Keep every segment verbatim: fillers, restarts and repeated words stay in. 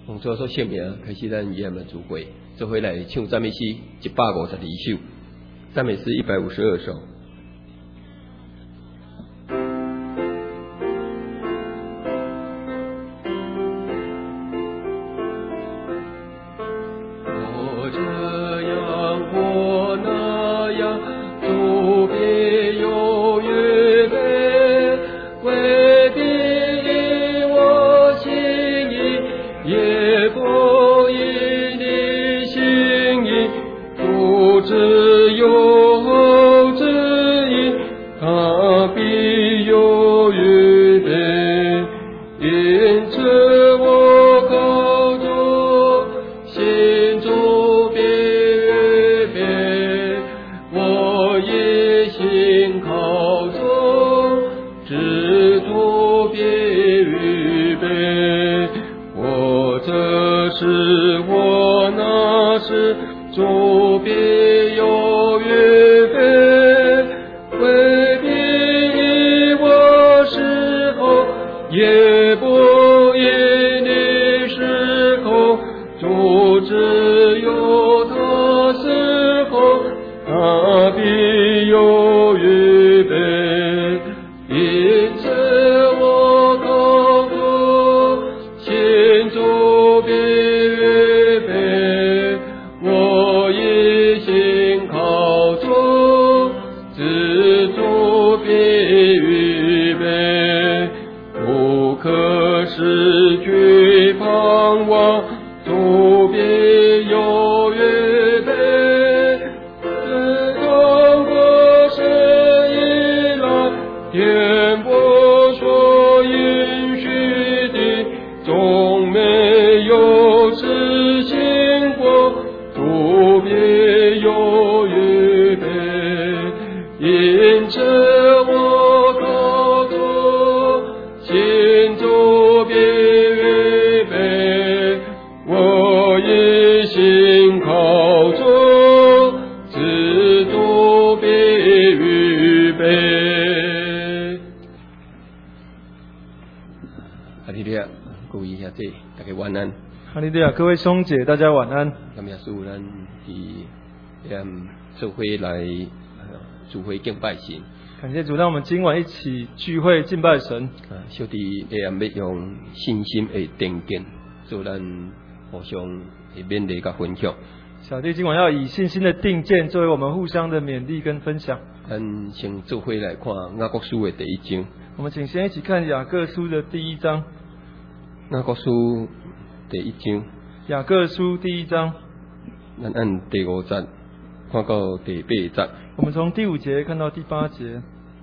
奉主所圣名，开始咱以下的聚会，做伙来唱赞美诗一百五十二首，赞美诗一百五十二首。 各位兄姐，大家晚安。 感谢主，咱伫嗯做伙来聚会敬拜神。 感谢主，让我们今晚一起聚会敬拜神。 啊，小弟下暗要用信心的定见，做咱互相的勉励甲分享。 小弟今晚要以信心的定见，作为我们互相的勉励跟分享。 咱先做伙来看雅各书的第一章。 我们请先一起看雅各书的第一章。 雅各书第一章。 雅各书第一章， 咱按第五节看到第八节。 我们从第五节看到第八节。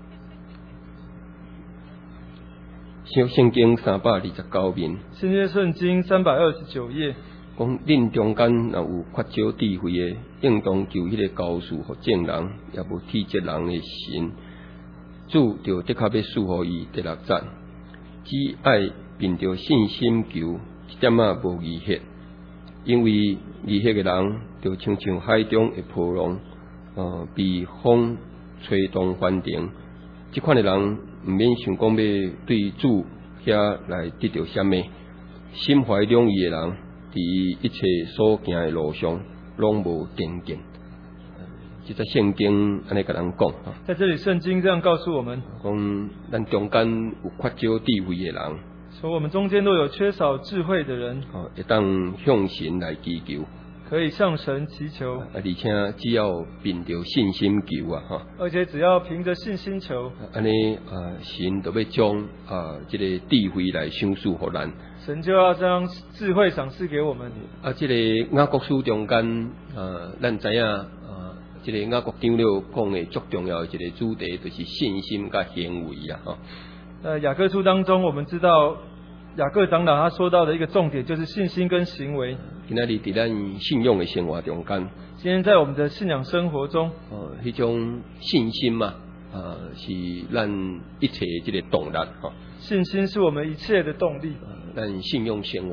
小圣经三百二十九面。 新约圣经三百二十九页。 讲恁中间若有缺少智慧的，应当求迄个高数和正人，也无体质人的神，主就的确要赐予伊第六节。只爱凭着信心求，一点仔无疑惑。因为疑惑的人，就亲像海中的波浪，呃，被风吹动翻腾。这款的人，毋免想讲要对主遐来得到什么，心怀两意的人，伫一切所行的路上，拢无定见。这在圣经安尼甲人讲啊。 在这里，圣经这样告诉我们： 讲咱中间有缺少智慧的人。 说我们中间都有缺少智慧的人， 哦，会当向神来祈求， 可以向神祈求， 啊，而且只要凭着信心求啊，哈， 而且只要凭着信心求， 安尼啊，神就要将啊这个智慧来赏赐给咱， 神就要将智慧赏赐给我们。 啊，这个雅各书中间啊，咱知影啊，这个雅各长老讲的最重要的一个主题，就是信心甲行为啊，哈。 呃，雅各书当中，我们知道雅各长老他说到的一个重点就是信心跟行为。 今仔日伫咱信仰的生活中间， 今天在我们的信仰生活中， 哦，迄种信心嘛，啊，是咱一切这个动力哈。 信心是我们一切的动力。 咱信仰生活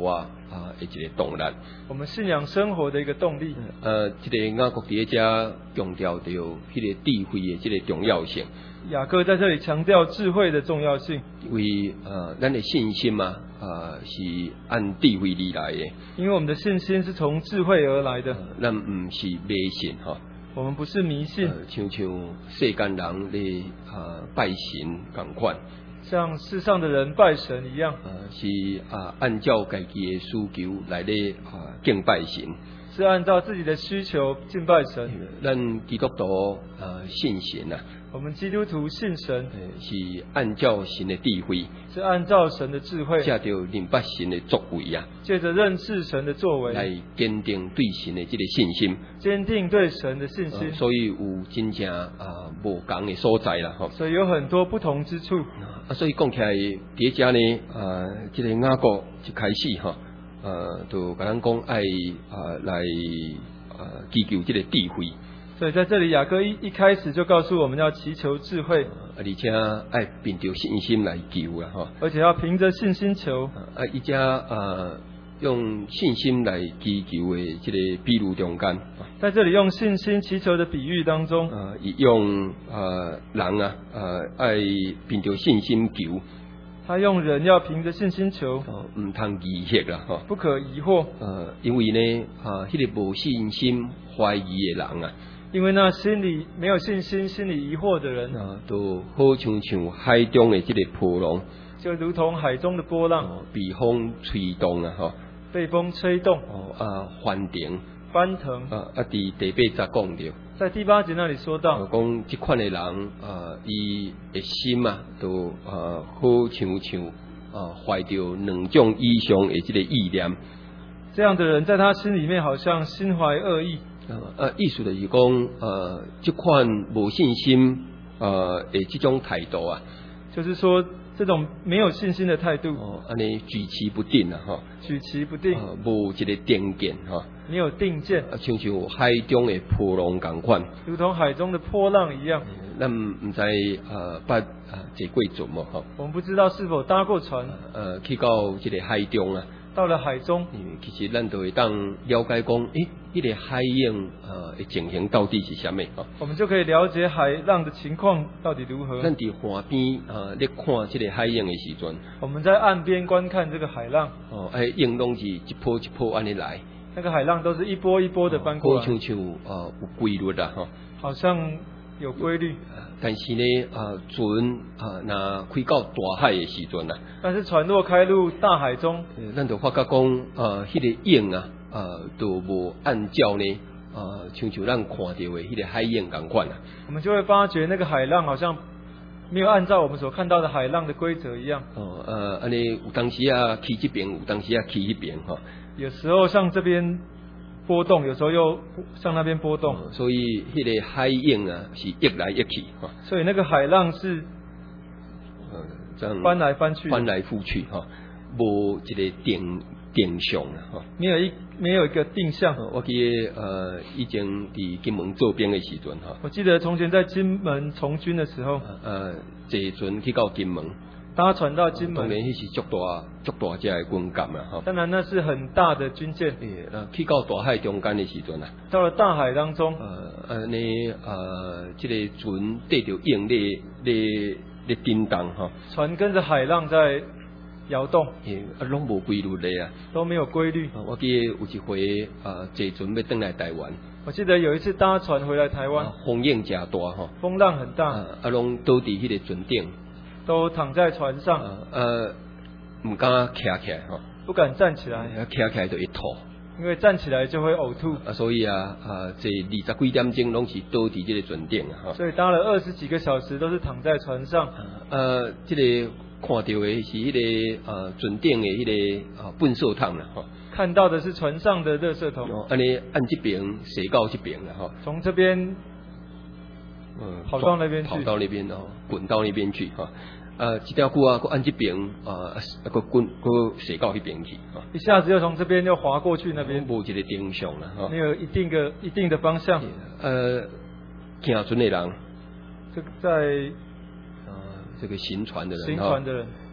啊的一个动力。 我们信仰生活的一个动力。 呃，这个雅各伫遮强调到迄个智慧的这个重要性。 雅各在这里强调智慧的重要性， 因为呃，咱的信心嘛，啊、呃、是按智慧而来的。 因为我们的信心是从智慧而来的， 咱唔是迷信哈。 我们不是迷信， 呃、像像世间人咧啊拜神同款， 像世上的人拜神一样， 呃是啊按照家己的需求来咧啊敬拜神， 是按照自己的需求敬拜神。 咱基督徒啊信神啊。 我们基督徒信神， 是按照神的智慧， 是按照神的智慧， 借着明白神的作为啊， 借着认识神的作为， 来坚定对神的这个信心， 坚定对神的信心。 呃、所以有真正啊无同的所在啦，吼。 所以有很多不同之处。 啊，所以讲起来，伫遮呢，啊，这个雅各一开始哈，呃，就甲咱讲爱啊来啊祈求这个智慧。 所以在这里，雅各一一开始就告诉我们要祈求智慧， 而且爱凭着信心来求啊，哈。 而且要凭着信心求。 啊，伊遮啊用信心来祈求的这个比喻中间， 在这里用信心祈求的比喻当中， 啊，伊用啊人啊啊爱凭着信心求。 他用人要凭着信心求， 哦，唔通疑惑啦，哈， 不可疑惑。 呃，因为呢，啊，迄、那个无信心、怀疑的人啊。 因为那心里没有信心、心里疑惑的人， 啊，都好像像海中的这个波浪， 就如同海中的波浪， 哦、被风吹动啊，哈， 被风吹动， 哦啊，翻腾， 翻腾。 啊啊，伫第八节讲到， 在第八节那里说到， 讲这款的人啊，伊的心啊，都啊好像像啊怀着两种以上的这个意念， 这样的人在他心里面好像心怀恶意。 呃，意思就是讲，呃，这款无信心，呃，的这种态度啊， 就是说这种没有信心的态度， 哦，安尼举棋不定啊，哈， 举棋不定， 呃，无一个定见哈， 没有定见， 啊，像像海中的波浪同款， 如同海中的波浪一样。 咱唔知呃，捌啊坐过船无哈？ 我们不知道是否搭过船， 呃，去到这个海中啊。 到了海中， 其实咱都会当了解讲，诶，迄、那个海洋呃的情形到底是啥物啊？ 我们就可以了解海浪的情况到底如何。 咱伫岸边啊，咧看这个海洋的时阵， 我们在岸边观看这个海浪， 哦，哎，洋拢是一波一波安尼来， 那个海浪都是一波一波的翻过来， 好像像啊有规律啦，哈， 好像有规律。 但是呢，啊，船啊，那开到大海的时阵啊， 但是船若开入大海中， 咱就发觉讲，啊，迄、那个影啊，啊，都无按照呢，啊，像像咱看到的迄个海影同款啊。 我们就会发觉那个海浪好像没有按照我们所看到的海浪的规则一样。 哦，呃，安尼有当时啊起这边，有当时啊起那边哈。 有时候向这边波动，有时候又向那边波动， 哦、所以迄个海影啊是溢来溢去哈。 所以那个海浪是呃这样翻来翻去， 翻来覆去哈，无一个定定向啦哈。 没有一没有一个定向。 哦、我记得呃以前伫金门做兵的时阵哈， 我记得从前在金门从军的时候， 呃坐船去到金门。 搭船到金门， 当然迄是足大足大只的军舰啦，哈。 当然那是很大的军舰。 诶，那去到大海中间的时阵啊， 到了大海当中， 呃，安尼呃，这个船对着影咧咧咧震动哈， 船跟着海浪在摇动， 诶，啊，拢无规律咧啊， 都没有规律。 我记得有一回啊，坐船要登来台湾， 我记得有一次搭船回来台湾， 啊、风影真大哈， 风浪很大， 啊，啊拢倒伫迄个船顶。 都躺在船上， 呃，唔敢徛起来哈， 不敢站起来， 徛起来就一吐， 因为站起来就会呕吐。 啊，所以啊，啊，这二十几点钟拢是倒伫这个船顶啊， 所以搭了二十几个小时都是躺在船上。 呃，这个看到的是迄、那个呃船顶的迄、那个啊粪扫桶啦，哈， 看到的是船上的垃圾桶， 哦，安尼按这边斜到这边了哈， 从这边。 嗯， 跑到那边去， 跑到那边哦，滚到那边去哈。呃，一条裤啊，搁按这边啊，搁滚搁斜到那边去哈。 一下子又从这边又滑过去那边， 无一个定向了哈。 没有一定的一定的方向。 呃，行船的人， 这个在呃这个行船的人， 行船的人，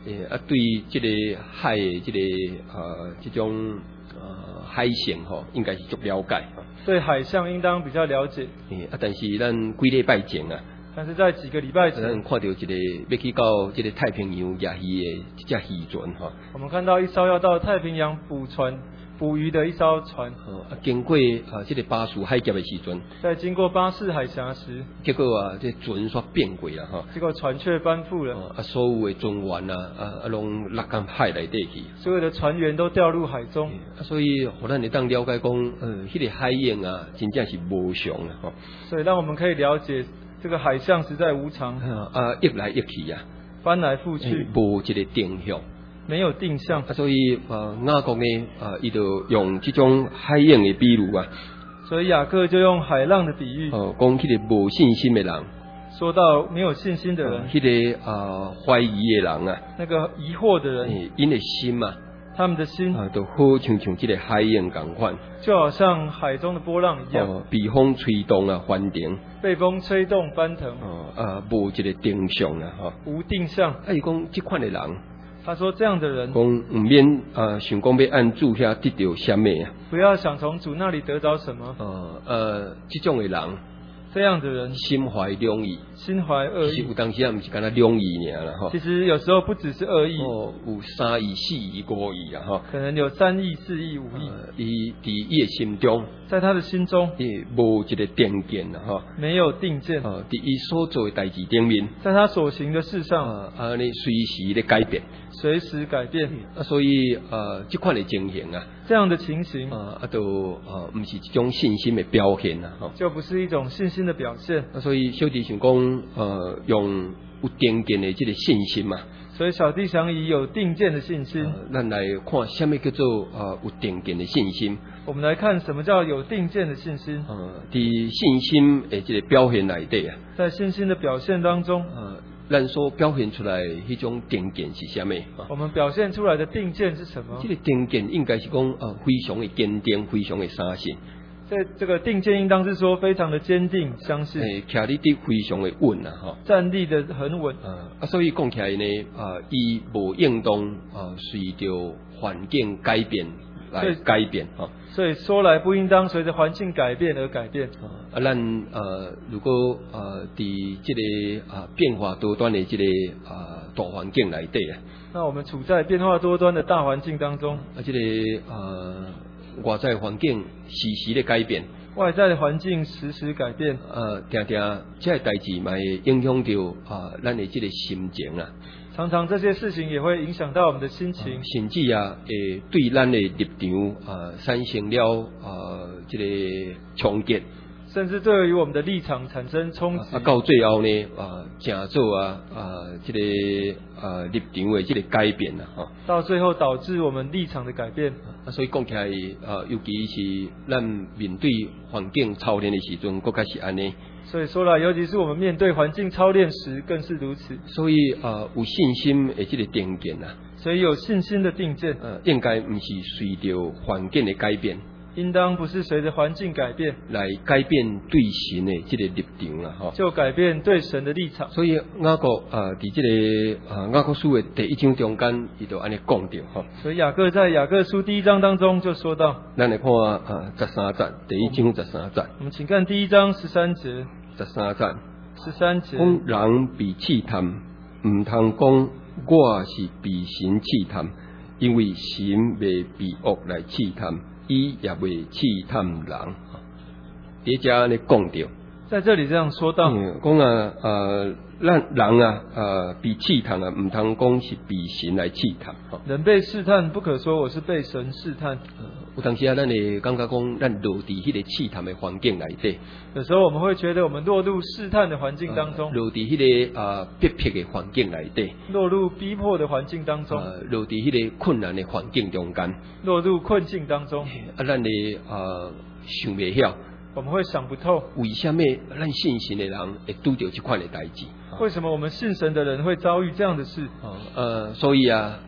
诶啊，对这个海的这个呃这种呃海象吼，应该是足了解。 对海象应当比较了解。 诶啊，但是咱几礼拜前啊， 但是在几个礼拜前， 咱看到一个要去到这个太平洋野鱼的一只渔船吼。 我们看到一艘要到太平洋捕船。捕鱼的一艘船， 啊，经过啊，这个巴士海峡的时阵， 在经过巴士海峡时， 结果啊，这船煞变过啦哈， 结果船却翻覆了， 啊，所有的船员啊，啊啊，拢落到海内底去， 所有的船员都掉入海中， 啊，所以互咱会当了解讲，呃，迄个海洋啊，真正是无常啊，吼， 所以让我们可以了解这个海象实在无常， 啊，溢来溢去啊， 翻来覆去， 无一个定向。 没有定向， 啊，所以呃，雅各呢，啊，伊就用这种海洋的比喻啊， 所以雅各就用海浪的比喻， 哦、呃，讲迄个无信心的人， 說到沒有信心的人， 迄、呃那個啊懷疑的人啊， 那個疑惑的人， 因的心啊， 他們的心啊，都好像像這個海洋共款， 就好像海中的波浪一樣， 哦、被風吹動啊，翻騰， 被風吹動翻騰， 哦啊，無一個定向啊，哈， 無定向， 啊，伊講這款的人。 他說：“這樣的人， 講唔免啊，想講要按主遐得到什麼啊？ 不要想從主那裡得着什麼。 呃呃，這種的人， 這樣的人心懷兩意， 心懷惡意。 有當時啊，唔是干那兩意爾啦，吼。 其實有時候不只是惡意， 哦，有三意、四意、五意啊，吼。 可能有三意、四意、五意。 伊佇伊的心中， 在他的心中， 伊無一個定見啊，吼。 沒有定見。 哦，佇伊所做的代志頂面， 在他所行的事上， 啊，安尼隨時咧改變。 隨時改變， 啊，所以呃，這款的情形啊， 這樣的情形啊，啊，都啊，唔是一種信心的表現啊，吼， 就不是一種信心的表現。 啊，所以小弟想講，呃，用有定見的這個信心嘛， 所以小弟想以有定見的信心， 咱來看什麼叫做啊有定見的信心。 我們來看什麼叫有定見的信心。 呃，喺信心的這個表現內底啊， 在信心的表現當中， 呃。咱所表現出來迄種定見是啥物？ 我們表現出來的定見是什麼？ 這個定見應該是講呃非常的堅定，非常的相信。 這這個定見應當是說非常的堅定相信。誒， 徛佇啲非常的穩啊，哈， 站立的很穩。 啊，啊，所以講起來呢，啊，伊無應當啊隨着環境改變來改變啊。 所以說來不應當隨着環境改變而改變。 啊，咱呃，如果呃，佇這個啊變化多端的這個啊大環境內底啊， 那我們處在變化多端的大環境當中， 啊，這個呃外在環境時時的改變， 外在的環境時時改變， 呃，定定這個代志嘛會影響到啊咱的這個心情啊。 常常這些事情也會影響到我們的心情， 啊、甚至啊，誒對咱的立場啊產生了啊，這個衝擊， 甚至對於我們的立場產生衝擊。 啊，到最後呢，啊，成做啊啊，這個啊立場的這個改變啊，哈， 到最後導致我們立場的改變。 啊，所以講起來，啊，尤其是咱面對環境操練的時陣，更加是安尼。 所以說來，尤其是我們面對環境操練時，更是如此。 所以啊，有信心的這個定見啊， 所以有信心的定見， 呃，應該唔是隨着環境的改變， 應當不是隨着環境改變來改變對神的這個立場啦，哈， 就改變對神的立場。 所以雅各啊，喺這個啊雅各書的第一章中間，伊就安尼講到哈。 所以雅各在雅各書第一章當中就說到， 咱來看啊十三節，第一章十三節。 我們請看第一章十三節。 十三節， 十三節。 講人被試探，唔通講我是被神試探，因為神未被惡來試探，伊也未試探人。第只安尼講到， 在這裡這樣說到， 講、嗯、啊，呃，咱人啊，呃，被試探啊，唔通講是被神來試探。 人被試探，不可說我是被神試探。 有當時啊，咱會感覺講，咱落佇迄個試探的環境內底。 有時候我們會覺得我們落入試探的環境當中， 落佇迄個啊逼迫的環境內底， 落入逼迫的環境當中， 落佇迄個困難的環境中間， 落入困境當中。 啊，咱哋啊想袂曉， 我們會想不透， 為什麼咱信神的人會拄到這款的代志？ 為什麼我們信神的人會遭遇這樣的事？ 呃，所以啊，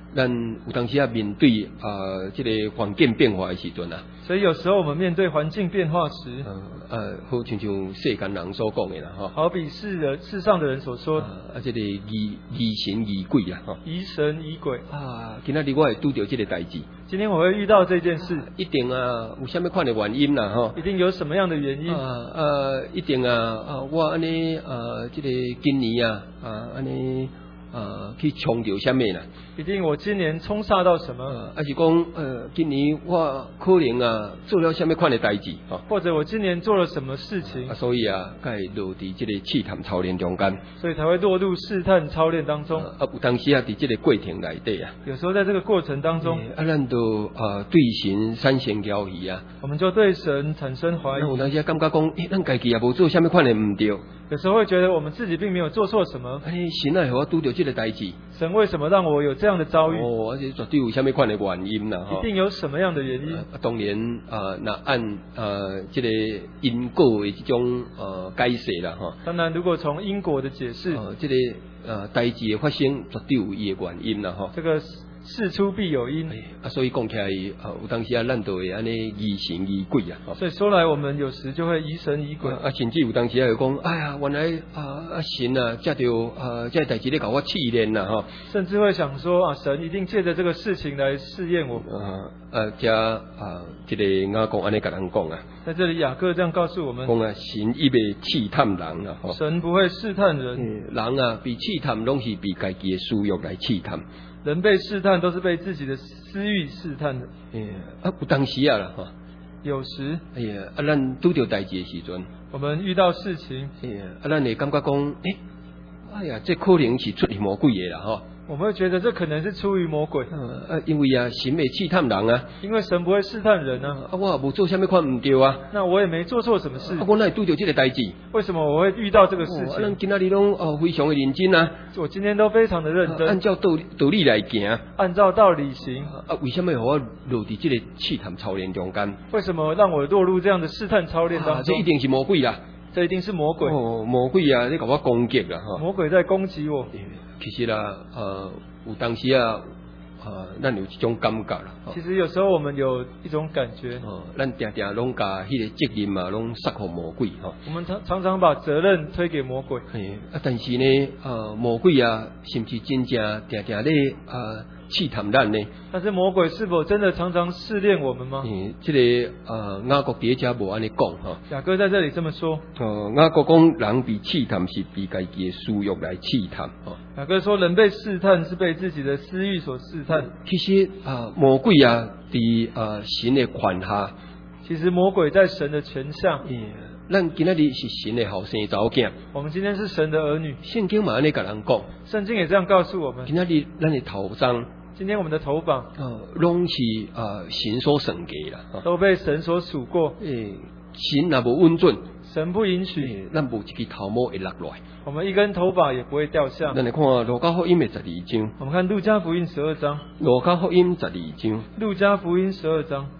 咱有当时啊面对啊这个环境变化的时阵啊， 所以有时候我们面对环境变化时， 呃呃，好像像世间人所讲的啦，哈， 好比世人世上的人所说， 啊，这个疑疑神疑鬼啦，哈， 疑神疑鬼啊，今仔日我会拄到这个代志， 今天我会遇到这件事， 一定啊有啥物款的原因啦，哈， 一定有什么样的原因啊呃，一定啊啊，我安尼啊，这个今年啊啊安尼。啊，去冲着什么啦？ 一定我今年冲煞到什么？ 呃，还是讲呃，今年我可能啊做了什么款的代志啊？ 或者我今年做了什么事情？ 啊，所以啊，该落伫这个试探操练中间， 所以才会落入试探操练当中。 啊，有当时啊，伫这个过程内底啊， 有时候在这个过程当中， 啊，咱都啊对神产生怀疑啊， 我们就对神产生怀疑。 有当时感觉讲，诶，咱家己也无做什么款的唔对。 有时候会觉得我们自己并没有做错什么。 哎，神啊，互我拄到这个代志。 神为什么让我有这样的遭遇？ 哦，而且绝对有什么款的原因啦， 一定有什么样的原因？ 啊，当然啊，那按呃这个因果的这种呃解释啦，哈。 当然，如果从因果的解释， 呃，这个呃代志的发生绝对有伊的原因啦，哈。 这个事出必有因。 啊，所以讲起来，啊，有当时啊，咱都会安尼疑神疑鬼啊。 所以说来，我们有时就会疑神疑鬼。 啊，甚至有当时啊，会讲，哎呀，原来啊啊神啊，这就啊这代志咧搞我试炼啦，哈。 甚至会想说啊，神一定借着这个事情来试验我。 啊啊，这啊，这个雅各安尼甲人讲啊。 在这里，雅各这样告诉我们： 讲啊，神伊袂试探人啊， 神不会试探人。 人啊，被试探拢是被家己的私欲来试探。 人被试探都是被自己的私欲试探的。 诶，啊，有当时啊啦，哈， 有时， 哎呀，啊，咱拄着代志的时阵， 我们遇到事情， 哎呀，啊，咱会感觉讲，诶，哎呀，这可能是出于魔鬼的啦，哈。 我们会觉得这可能是出于魔鬼。 啊，因为啊，神袂试探人啊。 因为神不会试探人啊。 啊，我也无做啥物款唔对啊。 那我也没做错什么事。 啊，我哪会拄着这个代志？ 为什么我会遇到这个事情？ 啊，咱今仔日拢哦非常的认真啊。 我今天都非常的认真。 按照道道理来行。 按照道理行。 啊，为什么让我落伫这个试探操练中间？ 为什么让我落入这样的试探操练当中？ 啊，这一定是魔鬼啦。 这一定是魔鬼。 哦，魔鬼啊，你搞我攻击啦，哈。 魔鬼在攻击我。 其实啦，呃，有当时啊，呃，咱有一种感觉啦。 其实有时候我们有一种感觉， 哦，咱定定拢甲迄个责任嘛，拢撒互魔鬼哈。 我们常常常把责任推给魔鬼。 嘿，啊，但是呢，呃，魔鬼啊，是不是真正定定咧啊试探咱呢？ 但是魔鬼是否真的常常试炼我们吗？ 嗯，这个呃，雅各伫遮无安尼讲哈。 雅各在这里这么说。 哦，雅各讲人被试探是被家己的私欲来试探。哦， 雅各说人被试探是被自己的私欲所试探。 其实啊，魔鬼啊，伫啊神的权下。 其实魔鬼在神的权下。 嗯，咱今仔日是神的后生查某囝。 我们今天是神的儿女。 圣经嘛安尼甲人讲。 圣经也这样告诉我们。 今仔日咱的头章。 今天我们的头榜， 呃，拢是呃神所算计啦， 都被神所数过。 诶，神若无允准， 神不允许， 咱无一支头毛会落落来， 我们一根头发也不会掉下。 咱来看《路加福音》的十二章。 我们看《路加福音》十二章。《 路加福音》十二章。《 路加福音》十二章。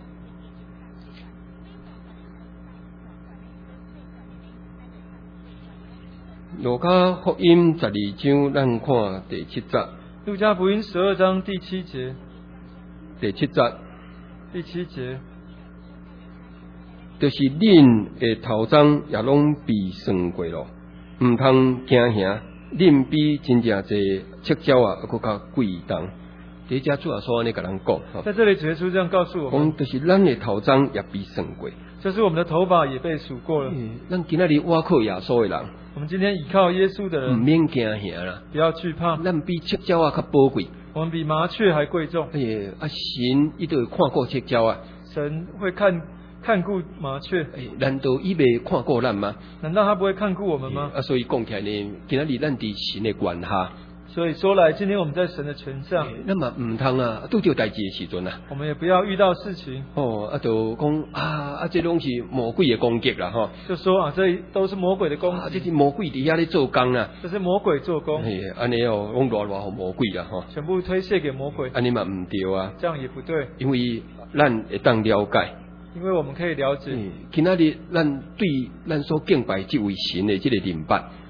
《路加福音》十二章，咱看第七节。 路加福音十二章第七节， 第七节， 第七节， 就是恁的头章也拢被算过咯，唔通惊吓，恁比真正侪赤鸟啊，佫较贵重。第遮主要说安尼甲人讲， 在这里主耶稣这样告诉我们， 讲就是咱的头章也被算过， 就是我们的头发也被数过了。 嗯，咱今仔日倚靠耶稣的人， 我们今天倚靠耶稣的人， 唔免惊吓啦， 不要惧怕。 咱比赤鸟啊较宝贵， 我们比麻雀还贵重。 哎呀，啊神伊都会看过赤鸟啊， 神会看看顾麻雀， 哎，难道伊未看过咱吗？ 难道他不会看顾我们吗？ 啊，所以讲起来呢，今仔日咱伫神的管下。 所以说来，今天我们在神的权下， 那么唔通啊，拄着代志的时阵啊， 我们也不要遇到事情哦，啊，就讲啊啊，这拢是魔鬼的攻击啦，吼， 就说啊，这都是魔鬼的攻击， 啊，这是魔鬼伫遐咧做工啦， 这是魔鬼做工， 哎，安尼哦，讲偌偌互魔鬼啦，吼， 全部推卸给魔鬼， 安尼嘛唔对啊， 这样也不对， 因为咱会当了解， 因为我们可以了解， 今仔日咱对咱所敬拜这位神的这个明白。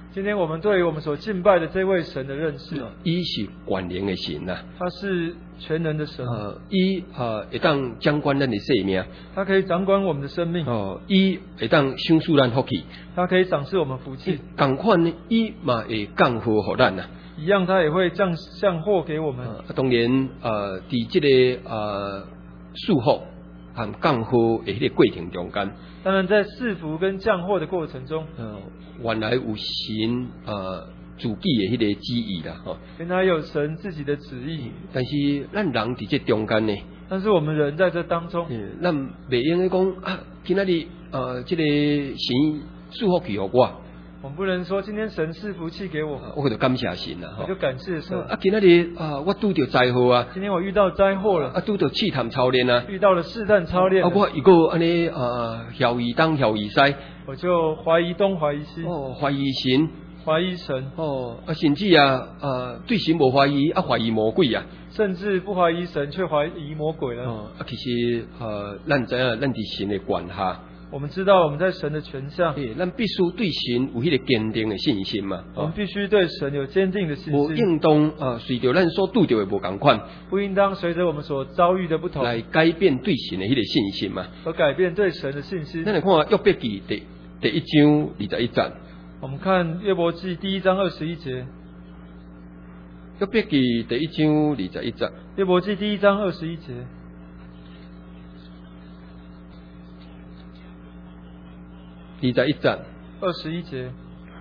今天我们对于我们所敬拜的这位神的认识， 伊是全能的神呐、啊， 他是全能的神。 呃，伊呃会当掌管咱的生命， 他可以掌管我们的生命。 哦，伊会当赏赐咱福气， 他可以赏赐我们福气。 同款呢，伊嘛会降祸给咱呐。 一样，他也会降降祸给我们。 啊，当然，呃，伫这个呃束缚和降祸的迄个过程中间， 当然在赐福跟降祸的过程中， 呃，原来有神呃自己的迄个旨意啦，吼、哦。 原来有神自己的旨意。 但是咱人伫这中间呢， 但是我们人在这当中， 嗯，咱袂用咧讲啊，今仔日呃，这个神祝福给我。 我们不能说今天神赐福气给我， 我就感谢神啦， 我就感谢神。 啊，今仔日啊，我拄到灾祸啊， 今天我遇到灾祸了， 啊，拄到试探操练啊， 遇到了试探操练， 啊，我如果安尼啊，晓疑东晓疑西， 我就怀疑东怀疑西， 哦，怀疑神， 怀疑神， 哦，啊，甚至啊，啊，对神无怀疑，啊，怀疑魔鬼啊， 甚至不怀疑神，却怀疑魔鬼了。 哦，啊，其实呃，咱知影，咱伫神的管下。 我们知道我们在神的权下， 诶，咱必须对神有迄个坚定的信心嘛。 我们必须对神有坚定的信心。 无应当啊，随着咱所拄到的无共款， 不应当随着我们所遭遇的不同来改变对神的迄个信心嘛。 而改变对神的信心。 咱来看约伯记第第一章二十一节。 我们看约伯记第一章二十一节。 约伯记第一章二十一节。 约伯记第一章二十一节。 二十一节， 二十一节，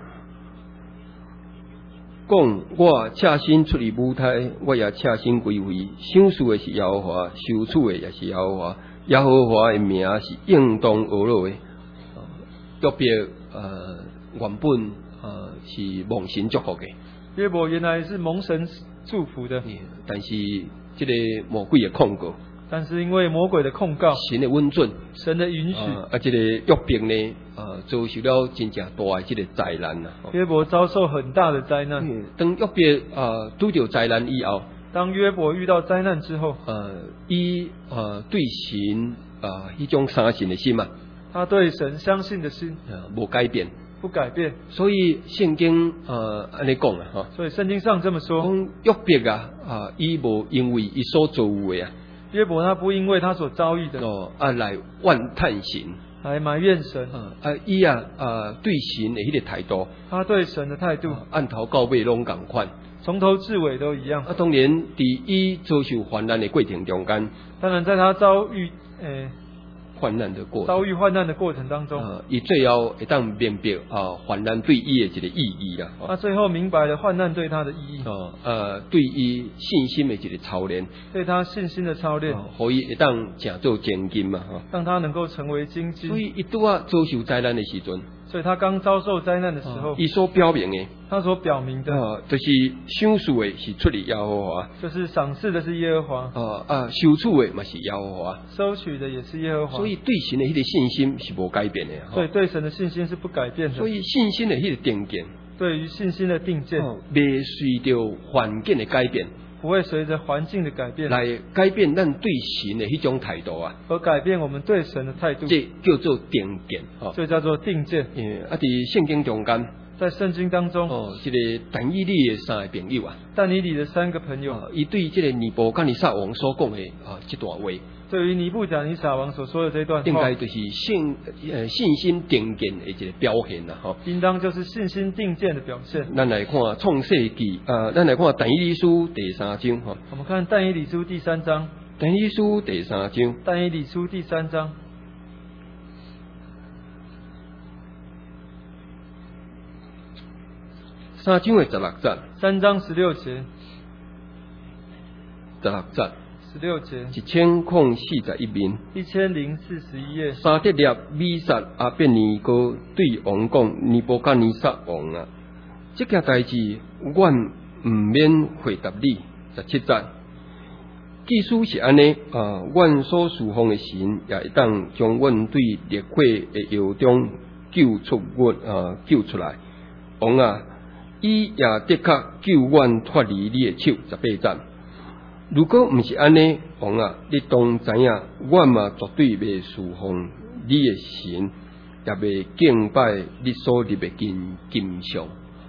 讲我赤身出离母胎，我也赤身归位。赏赐的是耶和华，收取的也是耶和华。耶和华的名是应当学落的。约伯呃原本呃是蒙神祝福的。 约伯原来是蒙神祝福的， 但是这个魔鬼的控告。 但是因为魔鬼的控告， 神的温准， 神的允许， 啊，啊这个约伯呢，啊，遭受了真正大的这个灾难呐。 约伯遭受很大的灾难。 嗯、当约伯啊拄到灾难以后， 当约伯遇到灾难之后， 呃，伊呃对神啊一种相信的心嘛， 他对神相信的心， 啊，无改变， 不改变。 所以圣经呃安尼讲啊，哈， 所以圣经上这么说， 讲约伯啊，啊，伊无因为伊所做的啊。 约伯他不因为他所遭遇的哦啊来怨叹神， 来埋怨神啊啊伊啊啊对神的迄个态度， 他对神的态度， 啊、按头到尾拢共款， 从头至尾都一样。 啊，当然伫伊遭受患难的过程中间， 当然在他遭遇诶。 患难的过程， 遭遇患难的过程当中， 呃，伊最后会当明白啊，患难对伊的一个意义啦。 他最后明白了患难对他的意义。 哦，呃，对伊信心的一个操练， 对他信心的操练， 可以会当成做精金嘛，哈， 让他能够成为精金。 所以伊拄啊遭受灾难的时阵， 所以他刚遭受灾难的时候， 伊所表明的， 他所表明的， 啊，就是赏赐的是出离耶和华， 就是赏赐的是耶和华， 啊啊，收取的嘛是耶和华， 收取的也是耶和华。 所以对神的迄个信心是无改变的， 所以对神的信心是不改变的。 所以信心的迄个定见， 对于信心的定见， 未随着环境的改变， 不会随着环境的改变来改变咱对神的迄种态度啊， 而改变我们对神的态度。 这叫做定见，哦， 这叫做定见。 嗯，啊，伫圣经中间， 在圣经当中， 哦，这个但以理的三个朋友啊， 但以理的三个朋友， 伊、哦、对这个尼布甲尼撒王所讲的啊这段话， 对于尼布甲尼撒王所说的这段话， 应该就是信呃信心定见的一个表现啦，吼、哦， 应当就是信心定见的表现。 咱来看创世纪，啊，咱来看但以理书第三章，哈、哦， 我们看但以理书第三章， 但以理书第三章， 但以理书第三章。 三章的十六节， 三章十六节， 十六节， 十六节， 一千空四十一面， 一千零四十一页。 三得列米撒阿便尼哥对王讲：尼布甲尼撒王啊，这件代志，阮唔免回答你。十七节，即使是安尼，啊，阮所侍奉的神也会当将阮对烈火的窑中救出阮啊救出来。王啊！伊也的确救阮脱离你的手。十八节，如果毋是安尼，王啊，你当知影，阮嘛绝对袂侍奉你的神，也袂敬拜你所立的金金像。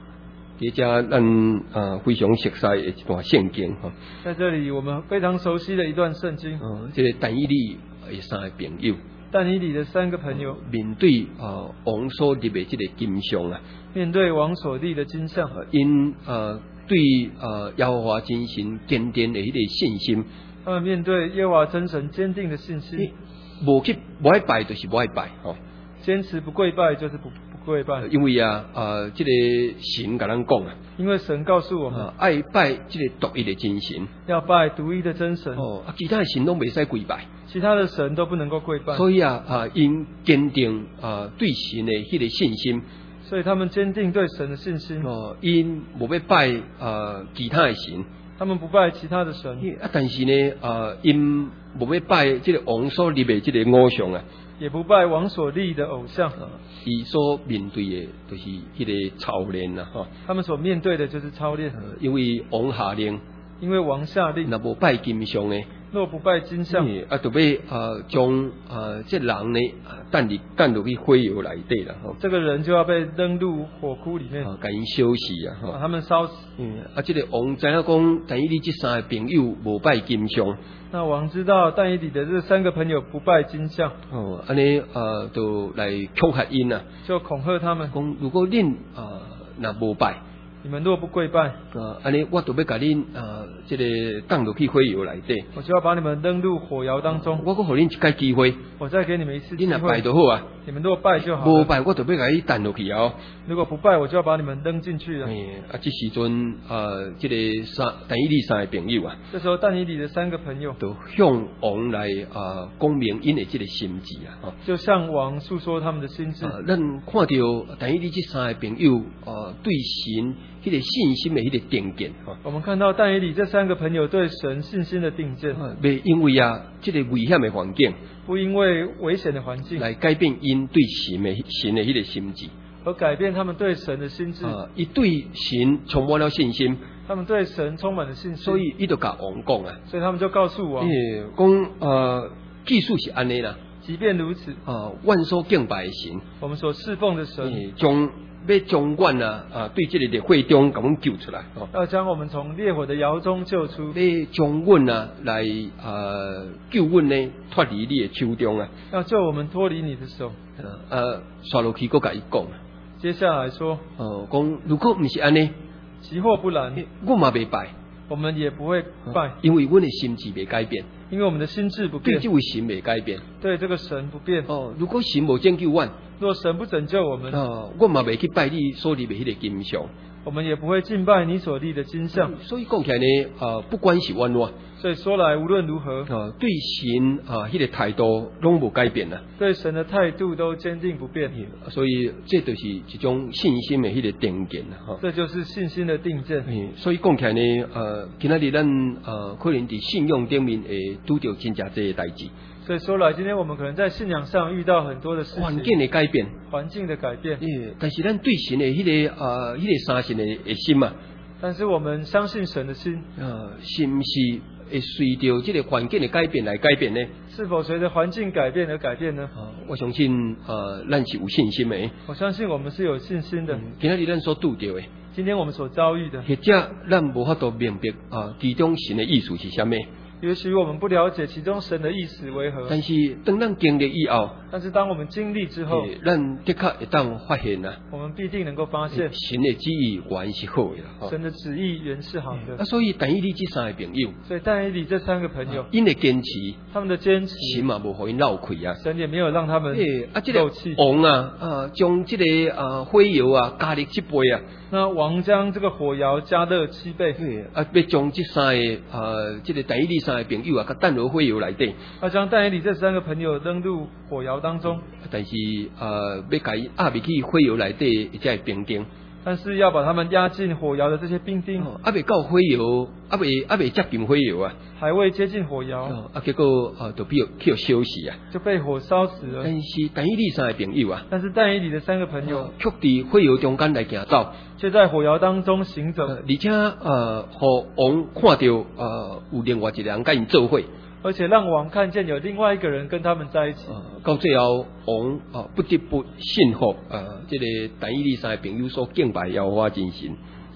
伫遮咱啊非常熟悉的一段圣经吼。 在这里，我们非常熟悉的一段圣经。 嗯，这个但以理的三个朋友。 但以理的三个朋友面对啊王所立的这个金像啊， 面对王所立的金像， 因啊对啊耶和华真神坚定的迄个信心， 他们面对耶和华真神坚定的信心， 无去不爱拜就是不爱拜吼， 坚持不跪拜就是不不跪拜， 因为啊啊这个神甲咱讲啊， 因为神告诉我们， 啊、爱拜这个独一的真神， 要拜独一的真神， 哦，啊其他的神都袂使跪拜。 其他的神都不能够跪拜， 所以啊啊，因坚定啊对神的迄个信心， 所以他们坚定对神的信心。 哦，因无要拜啊其他的神， 他们不拜其他的神。 啊，但是呢啊，因无要拜这个王所立的这个偶像啊， 也不拜王所立的偶像。 伊所面对的就是迄个操练啊，哈。 他们所面对的就是操练， 呃、因为王下令， 因为王下令， 若无拜金像的。 若不拜金像， 啊，就要啊将啊这人呢啊带入带入去火窑内底啦，吼。 这个人就要被扔入火窟里面， 啊，给因烧死啊， 把他们烧死。 嗯，啊，这个王知影讲，但以理这三个朋友无拜金像。 那王知道但以理的这三个朋友不拜金像， 哦，安尼啊，就来恐吓因啊， 就恐吓他们， 讲如果恁啊若无拜。 你们若不跪拜， 啊，安尼我就要甲恁啊，这个放入去火窑内底， 我就要把你们扔入火窑当中。 我阁互恁一届机会， 我再给你们一次机会。 恁若拜就好啊， 你们若拜就好。 无拜我就要甲伊弹落去啊。 如果不拜，我就要把你们扔进去了。 哎，啊，这时阵啊，这个三但以理三个朋友啊， 这时候但以理的三个朋友就向王来啊讲明因的这个心志啊， 就向王诉说他们的心志。 啊，咱看到但以理这三个朋友啊，对神迄个信心的迄个定见哈。 我们看到但以理这三个朋友对神信心的定见， 袂因为啊，这个危险的环境， 不因为危险的环境来改变因对神的神的迄个心志， 而改变他们对神的心志。 啊，伊对神充满了信心， 他们对神充满了信心， 所以伊就甲王讲啊， 所以他们就告诉王， 诶，讲呃，技术是安尼啦， 即便如此， 啊，万所敬拜的神， 我们所侍奉的神， 将要将阮啊啊对这个烈火中甲阮救出来，哦， 要将我们从烈火的窑中救出， 要将阮啊来啊救阮呢脱离你的手中啊， 要救我们脱离你的手。 呃，刷落去佫甲伊讲， 接下来说， 哦，讲如果毋是安尼， 其或不然， 我嘛袂拜， 我们也不会拜， 因为阮的心志袂改变， 因为我们的心志不对变， 这位神袂改变， 对这个神不变。 哦，如果神无拯救阮， 若神不拯救我们， 哦，我嘛袂去拜你所立的迄个金像， 我们也不会敬拜你所立的金像。 所以讲起来呢，啊，不管是安怎， 所以说来无论如何， 啊，对神啊，迄个态度拢无改变啦。 对神的态度都坚定不变。 所以这就是一种信心的迄个定见啦，哈。 这就是信心的定见。 所以讲起来呢，呃，今仔日咱呃，可能伫信仰顶面会拄着真正济个代志。 所以说来，今天我们可能在信仰上遇到很多的事情， 环境的改变， 环境的改变。 诶，但是咱对神的迄、那个呃，迄、那个相信的的心啊， 但是我们相信神的心， 呃，是毋是会随着这个环境的改变来改变呢？ 是否随着环境改变而改变呢？ 啊，我相信呃，咱是有信心的。 我相信我们是有信心的。 嗯、今仔日咱所拄着的， 今天我们所遭遇的， 或者咱无法度明白啊，其中神的意思是啥物？ 也许我们不了解其中神的意思为何， 但是当咱经历以后， 但是当我们经历之后， 咱的确会当发现啊， 我们必定能够发现神的旨意原是好的啦。 神的旨意原是好的。 啊，所以但以理这三个朋友， 所以但以理这三个朋友， 因的坚持， 他们的坚持， 神嘛无互因闹亏啊。 神也没有让他们啊，这个王啊啊，将这个啊火油啊加热七倍啊。 那王将这个火窑加热七倍， 啊，要将这三个啊，这个但以理三个朋友啊，甲弹落火窑内底， 要将但以理这三个朋友扔入火窑当中。 但是啊，要甲伊压入去火窑内底，才会平定。 但是要把他们压进火窑的这些兵丁， 啊未到火窑，啊未啊未接近火窑啊， 还未接近火窑， 啊结果啊就被去烧死啊， 就被火烧死了。 但是但以理三个朋友啊， 但是但以理的三个朋友却伫火窑中间来行走， 却在火窑当中行走， 而且呃，互王看到呃有另外一个人甲因做伙。 而且让王看见有另外一个人跟他们在一起。 呃、到最后，王啊不得不信服啊，这个但以理三个朋友所敬拜耶和华真神。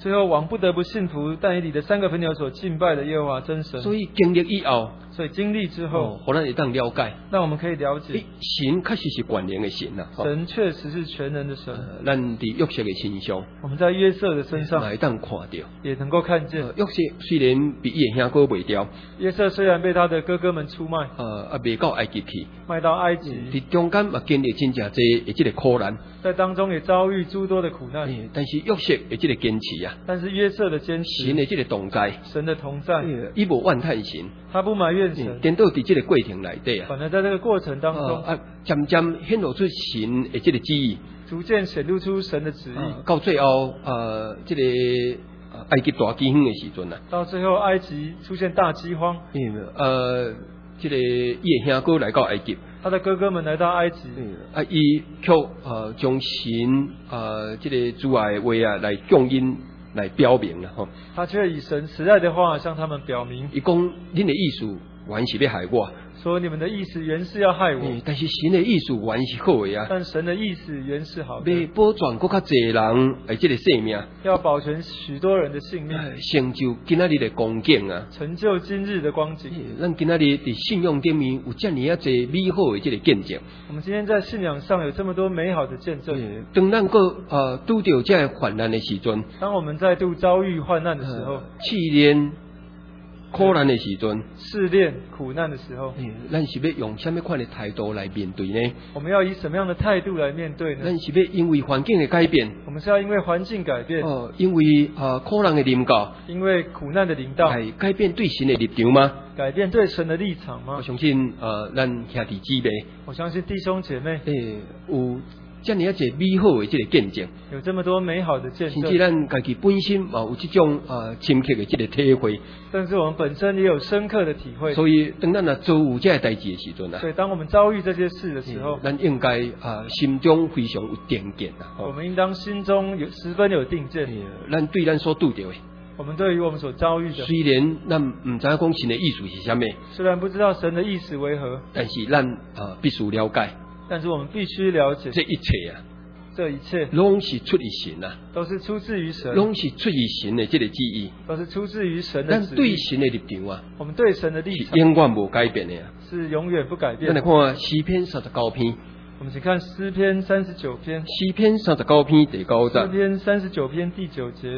最后王不得不信服但以理的三个朋友所敬拜的耶和华真神。 所以经历以后， 所以经历之后， 哦，互咱会当了解， 那我们可以了解， 神确实是全能的神呐。 神确实是全能的神。 呃、咱伫约瑟的身上， 我们在约瑟的身上会当看到， 也能够看见。 约瑟虽然被伊的兄哥卖掉， 约瑟虽然被他的哥哥们出卖， 呃，啊卖到埃及去， 卖到埃及， 伫中间嘛经历真正侪的这个苦难， 在当中也遭遇诸多的苦难。 欸、但是约瑟的这个坚持啊， 但是约瑟的坚持， 神的这个同在， 神的同在， 伊无怨叹神， 他不埋怨神， 颠倒伫这个过程内底啊， 反而在这个过程当中， 啊，渐渐显露出神的这个旨意， 逐渐显露出神的旨意。 啊、到最后，呃，这个埃及大饥荒的时阵啊， 到最后埃及出现大饥荒， 呃，这个伊的兄哥来到埃及。 他的哥哥们来到埃及， 嗯、啊，伊却呃将神呃这个主爱的话啊来向因来表明了吼。 他却以神慈爱的话向他们表明。 伊讲恁的意思原是要害我， 说你们的意思原是要害我， 嗯、但是神的意思原是好的啊。 但神的意思原是好的， 要保全更较侪人诶这个性命， 要保全许多人的性命， 成就今仔日的光景啊， 成就今日的光景。 咱今仔日伫信仰顶面有遮尔啊侪美好的这个见证。 我们今天在信仰上有这么多美好的见证。 当咱个呃拄到这个患难的时阵， 当我们再度遭遇患难的时候， 试炼苦难的时阵， 试炼苦难的时候， 咱是要用什么款的态度来面对呢？ 我们要以什么样的态度来面对呢？ 咱是要因为环境的改变， 我们是要因为环境改变， 哦，因为呃苦难的临到， 因为苦难的临到， 来改变对神的立场吗？ 改变对神的立场吗？ 我相信呃，咱兄弟姊妹， 我相信弟兄姐妹， 诶，有这样一个美好的这个见证， 有这么多美好的见证， 甚至咱家己本身嘛有这种呃深刻的这个体会， 但是我们本身也有深刻的体会。 所以当咱啊遭有这个代志的时阵啊， 所以当我们遭遇这些事的时候， 咱应该啊、呃、心中非常有定见啊。 我们应当心中有十分有定见。 咱对咱所拄到的， 我们对于我们所遭遇的， 虽然咱唔知影讲神的意思是啥物， 虽然不知道神的意思为何， 但是咱啊、呃、必须了解， 但是我们必须了解这一切啊， 这一切拢是出于神啊， 都是出自于神， 拢是出于神的这个旨意， 都是出自于神的旨意。 咱对神的立场啊， 我们对神的立场永远无改变的啊， 是永远不改变。 咱来看诗篇三十九篇， 我们请看诗篇三十九篇， 诗篇三十九篇第九节， 诗篇三十九篇第九节。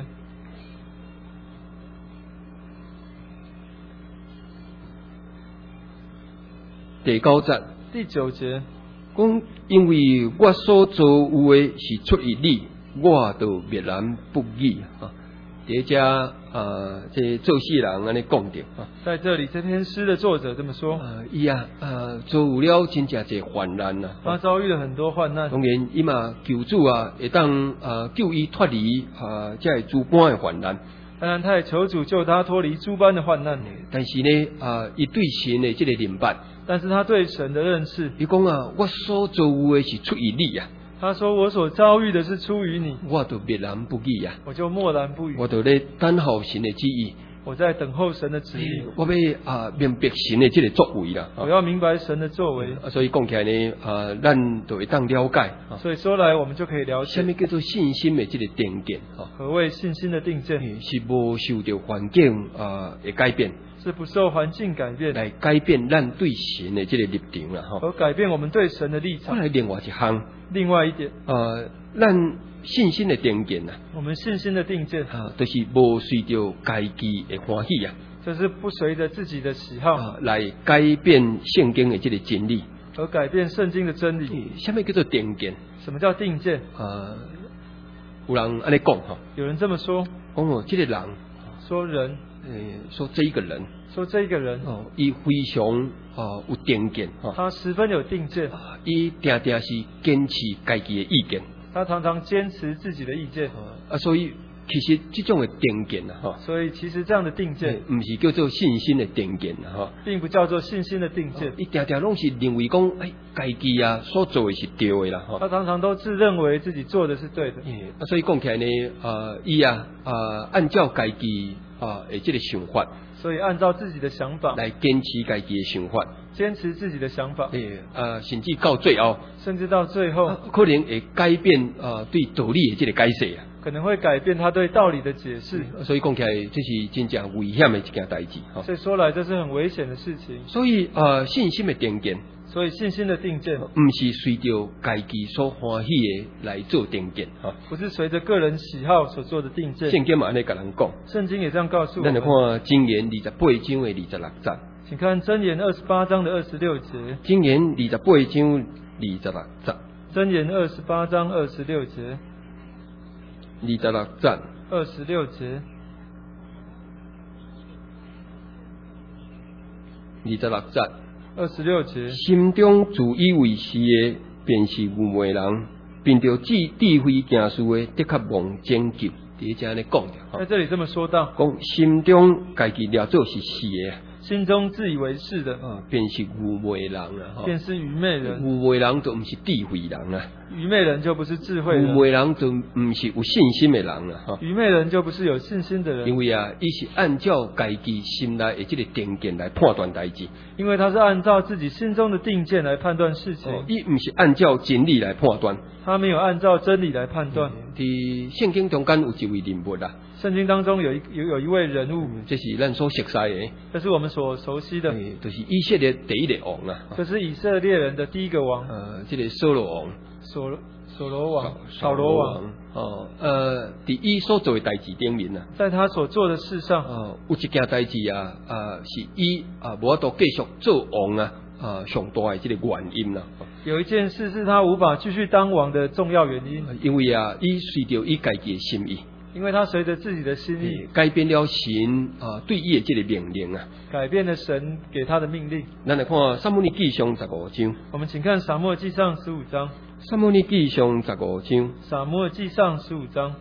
第九节， 第九节讲因为我所做有的是出于你，我就灭然不义啊。第这呃，这做事人安尼讲着啊。 在这里，这篇诗的作者这么说： 呃，伊啊，呃，遭有了真正侪患难啊。 他遭遇了很多患难。 当然，伊嘛求主啊，会当呃救伊脱离啊，这诸般的患难。 当然，他也求主救他脱离诸般的患难。 但是呢，啊，伊对神的这个明白， 但是他对神的认识， 伊讲啊，我所做有的是出于你啊。 他说：“我所遭遇的是出于你， 我就默然不语啊， 我就默然不语。 我就咧等候神的旨意， 我在等候神的旨意。 我要啊明白神的这个作为啦。 我要明白神的作为。 啊，所以讲起来呢，啊，咱就会当了解。 所以说来，我们就可以了解什么叫做信心的这个定见啊？ 何谓信心的定见？ 是无受到环境啊的改变。” 是不受环境改变， 来改变咱对神的这个立场啦，哈， 而改变我们对神的立场。 再来另外一项， 另外一点， 呃，咱信心的定见呐， 我们信心的定见啊，就是无随着家己的欢喜啊， 就是不随着自己的喜好、 啊、来改变圣经的这个真理， 而改变圣经的真理。 什么叫做定见？ 什么叫定见？ 啊，有人安尼讲哈， 有人这么说， 讲哦，这个人说人。 呃，说这一个人， 说这一个人哦，伊非常啊有定见哈， 他十分有定见， 伊定定是坚持家己的意见， 他常常坚持自己的意见啊，所以其实这种的定见啊，哈， 所以其实这样的定见， 唔是叫做信心的定见啊，哈， 并不叫做信心的定见， 伊定定拢是认为讲，哎，家己啊所做的是对的啦，哈， 他常常都自认为自己做的是对的， 啊，所以讲起来呢，啊，伊啊啊按照家己。啊，诶，这个想法， 所以按照自己的想法来坚持家己的想法， 坚持自己的想法， 诶，啊，甚至到最后， 甚至到最后， 啊、可能会改变啊对道理的这个解释啊， 可能会改变他对道理的解释。 所以讲起来，这是真正危险的一件代志。 所以说来，这是很危险的事情。 所以呃，信心的定见， 所以信心的定见， 不是随着家己所欢喜的来做定见哈， 不是随着个人喜好所做的定见。 圣经嘛安尼甲人讲， 圣经也这样告诉我们。 咱来看箴言二十八章的二十六节， 请看箴言二十八章的二十六节。 箴言二十八章二十六节。 箴言二十八章二十六节。 二十六节。 二十六节。 二十六节。 二十六节。 心中自以为是的，便是愚昧人；凭着智智慧行事的，的确望拯救。第一节安尼讲的。 在这里这么说到， 讲心中家己了做是是的。 心中自以为是的， 啊，便是愚昧人啊， 便是愚昧人。 愚昧人就唔是智慧人啊， 愚昧人就不是智慧人。 愚昧人就唔是有信心的人啊， 愚昧人就不是有信心的人。 因为啊，伊是按照家己心内的这个定见来判断代志， 因为他是按照自己心中的定见来判断事情， 伊唔是按照真理来判断， 他没有按照真理来判断。 伫圣经中间有一位人物啊。 圣经当中有一有有一位人物， 这是咱所熟悉的， 这是我们所熟悉的， 就是以色列第一个王啊。 这是以色列人的第一个王， 呃，这个扫罗王， 所所罗王，扫罗王， 哦，呃，伫伊所做的代志顶面啊， 在他所做的事上， 呃，有一件代志啊，啊，是伊啊无法度继续做王啊，啊，上大的这个原因啦。 有一件事是他无法继续当王的重要原因， 因为啊，伊随着伊家己的心意。 因为他随着自己的心意改变了神啊对伊的这个命令啊， 改变了神给他的命令。 咱来看撒母耳记上十五章。 我们请看撒母耳记上十五章。 撒母耳记上十五章。 撒母耳记上十五章。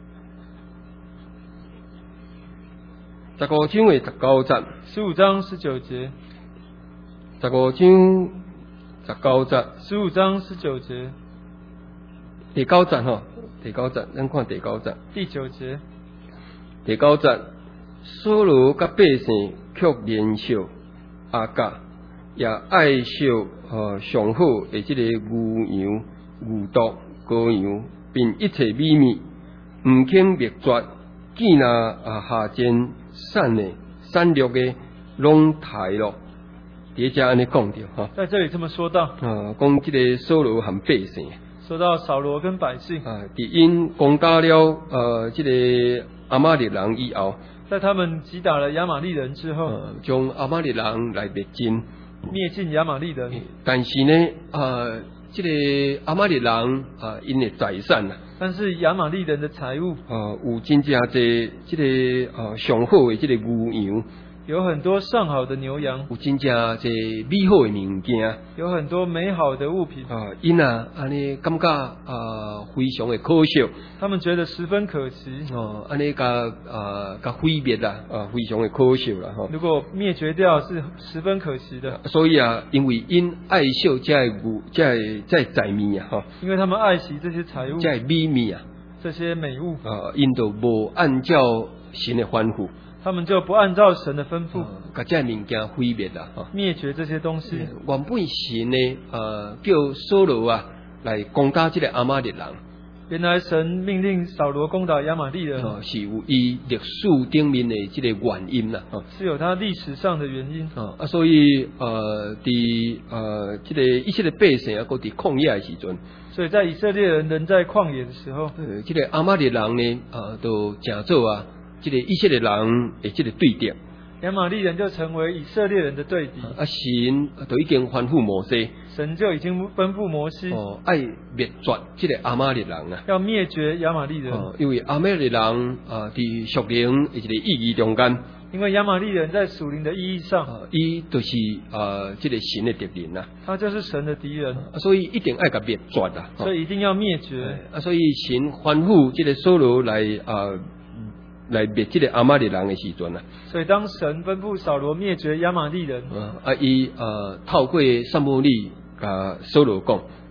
十五章的十九节。 十五章十九节。 十五章十九节。 十五章十九节。 第九节吼。第九节，咱看第九节。 第九节， 第九节，扫罗甲百姓却怜惜亚甲，也爱惜呃上好的这个牛羊、牛犊、羔羊，并一切美味，唔肯灭绝，见那啊下贱散的、散落的，拢抬落。第一节安尼讲着哈， 在这里这么说到， 啊，讲这个扫罗和百姓。 说到扫罗跟百姓啊，伫因攻打了呃，这个亚玛力人以后， 在他们击打了亚玛利人之后， 呃、将亚玛力人来灭尽， 灭尽亚玛利人。 但是呢，呃，这个亚玛力人啊，因的财产啊， 但是亚玛利人的财物啊，有真正侪这个呃上好的这个牛羊。 有很多上好的牛羊， 有真正侪美好的物件， 有很多美好的物品啊，因啊安尼感觉啊非常的可惜， 他们觉得十分可惜哦，安尼甲啊甲毁灭啦，啊非常的可惜啦哈。 如果灭绝掉是十分可惜的， 所以啊，因为因爱惜这物，这这财物啊哈， 因为他们爱惜这些财物， 这美物啊， 这些美物啊，因都无按照神的吩咐。 他们就不按照神的吩咐， 把这物件毁灭啦， 灭绝这些东西。 原本神呢，呃，叫扫罗啊来攻打这个亚玛力人。 原来神命令扫罗攻打亚玛利人， 哦，是有伊历史顶面的这个原因啦，哦， 是有他历史上的原因。 哦啊，所以呃，伫呃这个以色列百姓啊，搁伫旷野的时阵， 所以在以色列人仍在旷野的时候， 呃，这个亚玛力人呢，呃，都正做啊。这个以色列人的这个对敌， 亚玛利人就成为以色列人的对敌。 啊，神都已经吩咐摩西， 神就已经吩咐摩西， 哦，爱灭绝这个亚玛力人啊， 要灭绝亚玛利人。 哦，因为亚玛力人啊，伫属灵的这个意义中间， 因为亚玛利人在属灵的意义上， 伊就是啊，这个神的敌人啊， 他就是神的敌人， 啊，所以一定爱甲灭绝啊， 所以一定要灭绝。 啊，所以神吩咐这个扫罗来啊。来灭这个亚玛力人的时阵啊， 所以当神吩咐扫罗灭绝亚玛利人， 啊，伊呃透过撒母耳甲扫罗讲， 他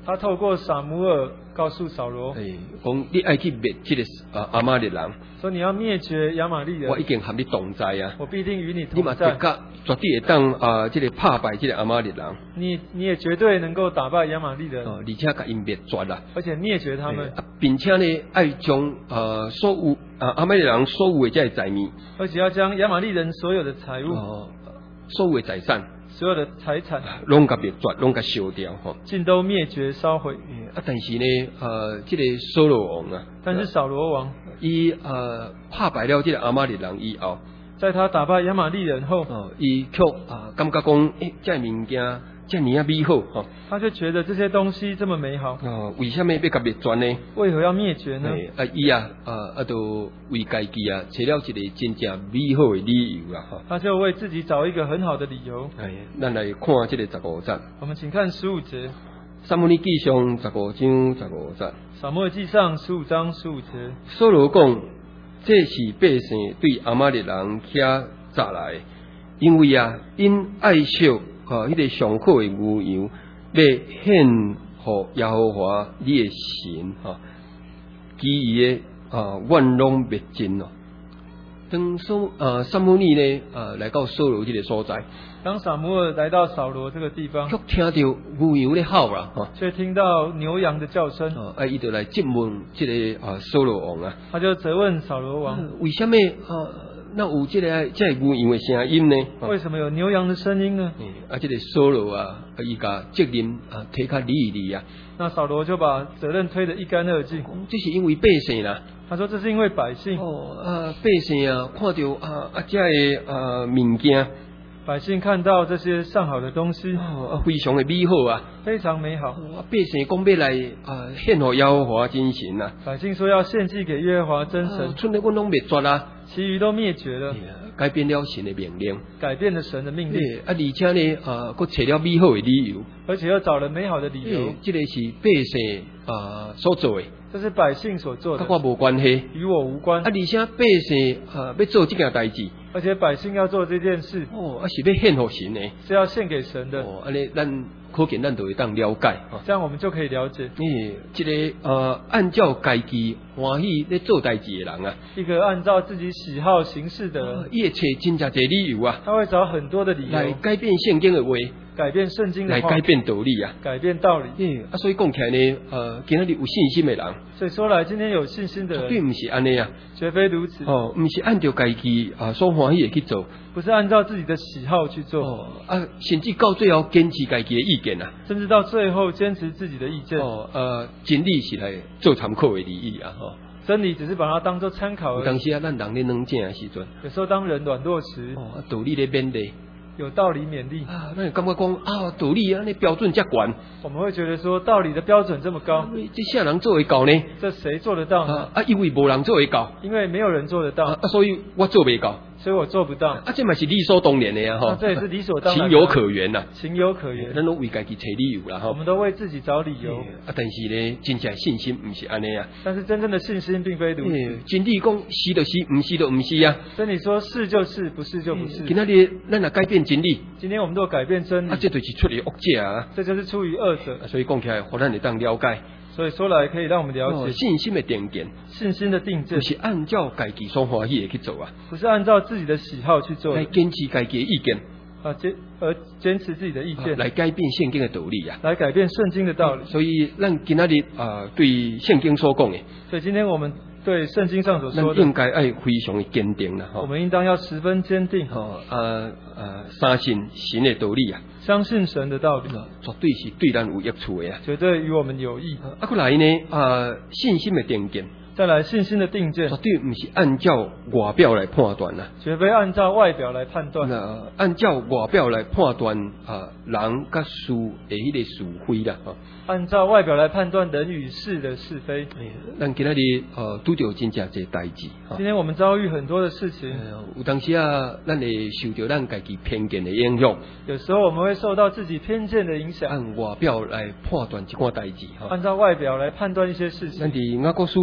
他透过撒母耳告诉扫罗， 诶，讲你爱去灭这个啊阿玛力人， 说你要灭绝亚玛力人， 我已经和你同在啊， 我必定与你你嘛同在。 绝对绝对会当啊，这个打败这个阿玛力人， 你你也绝对能够打败亚玛力人， 哦，而且甲因灭绝啦， 而且灭绝他们， 啊，并且呢，爱将呃所有啊阿玛力人所有的这些财物， 而且要将亚玛力人所有的财物、 哦，所有的财产， 所有的财产， 拢甲灭绝，拢甲烧掉吼。 尽都灭绝烧毁。 啊，但是呢，呃，这个扫罗王啊， 但是扫罗王， 伊呃打败了这个阿玛力人以后， 在他打败亚玛力人后， 哦，伊却啊感觉讲，诶，这物件这么啊美好吼， 他就觉得这些东西这么美好， 哦，为什么要甲灭绝呢？ 为何要灭绝呢？ 啊，伊啊，啊啊，就为家己啊，找了一个真正美好的理由啦，哈。 他就为自己找一个很好的理由。 哎，咱来看这个十五节， 我们请看十五节， 撒母耳记上十五章十五节， 撒母耳记上十五章十五节， 扫罗讲，这是百姓对亚玛力人遐砸来的，因为啊，因爱惜啊，迄个上好的牛羊，要献互耶和华你的神哈，其余的啊，万拢灭尽咯。当扫啊撒母耳呢啊来到扫罗这个所在， 当撒母耳来到扫罗这个地方， 却听到牛羊咧吼啦哈， 却听到牛羊的叫声， 啊，伊就来质问这个啊扫罗王啊， 他就责问扫罗王， 为什么啊那有这个这个牛羊的声音呢？ 为什么有牛羊的声音呢？ 啊，这个扫罗啊，伊甲责任啊推较理一理啊， 那扫罗就把责任推得一干二净。 这是因为百姓啦。 他说这是因为百姓哦啊，百姓啊，看到啊啊这个啊物件， 百姓看到这些上好的东西， 哦啊非常的美好啊， 非常美好。 啊百姓讲要来啊献给耶和华真神啊， 百姓说要献祭给耶和华真神， 剩的阮拢灭绝啦， 其余都灭绝了， 改变了神的命令， 改变了神的命令， 啊而且呢啊，佫找了美好的理由， 而且又找了美好的理由。 这个是百姓啊所做的。 这是百姓所做的， 跟我无关系， 与我无关。 啊，而且百姓啊要做这件代志， 而且百姓要做这件事， 哦，啊是要献给神的， 是要献给神的。 哦，安尼咱可见咱就会当了解啊。 这样我们就可以了解， 诶，这个呃，按照家己欢喜咧做代志的人啊， 一个按照自己喜好行事的人， 伊会找真正侪理由啊， 他会找很多的理来由改变圣经的话， 改变圣经的话， 来改变道理啊。 改变道理。 诶，啊，所以讲起来呢，呃，今仔日有信心的人， 所以说来，今天有信心的人， 绝对毋是安尼啊， 绝非如此。 哦，毋是按照家己啊所欢喜的去做， 不是按照自己的喜好去做， 哦，啊，甚至到最后坚持家己的意见啊。 甚至到最后坚持自己的意见。 哦，呃，真理是来做参考的利益啊，吼、哦。 真理只是把它当做参考而已。 有当时啊，咱人咧软正的时阵， 有时候当人软弱时， 哦，道理咧勉励， 有道理勉励啊，咱感觉讲啊，道理啊，那标准遮悬， 我们会觉得说道理的标准这么高， 这啥人做会到呢？ 这谁做得到呢？ 啊，啊因为无人做会到， 因为没有人做得到， 啊，所以我做袂到。 所以我做不到。 啊，这嘛是理所当然的呀，哈， 这也是理所当然， 情有可原呐， 情有可原。 咱拢为家己找理由啦，哈。 我们都为自己找理由。 啊，但是呢，真正信心毋是安尼啊。 但是真正的信心并非如此。 真理讲是就是，毋是就毋是啊。 真理说是就是，不是就不是。 今仔日咱若改变真理， 今天我们都改变真理， 啊，这就是出于恶者啊。 这就是出于恶者。 所以讲起来，互咱会当了解。 所以说来可以让我们了解、哦、 信心的定见， 信心的定见， 不是按照家己所欢喜的去做啊， 不是按照自己的喜好去做， 来坚持家己的意见啊，坚而坚持自己的意见、 啊，来改变圣经的道理啊， 来改变圣经的道理。 所以咱今仔日啊，对圣经所讲的， 所以今天我们对圣经上所说的， 应该爱非常的坚定啦， 我们应当要十分坚定， 哦，啊啊，相信神的道理啊， 相信神的道理， 绝对是对咱有益处的啊， 绝对与我们有益。 啊，过来呢啊，信心的定见。 再来信心的定见， 绝对不是按照外表来判断啦， 绝非按照外表来判断。 那按照外表来判断啊，人甲事的迄个是非啦，哈。 按照外表来判断人与事的是非。 咱今仔日呃拄着真正侪代志。 今天我们遭遇很多的事情， 有当时啊，咱会受到咱家己偏见的影响。 有时候我们会受到自己偏见的影响， 按外表来判断一寡代志，哈。 按照外表来判断一些事情。 咱伫雅各书第二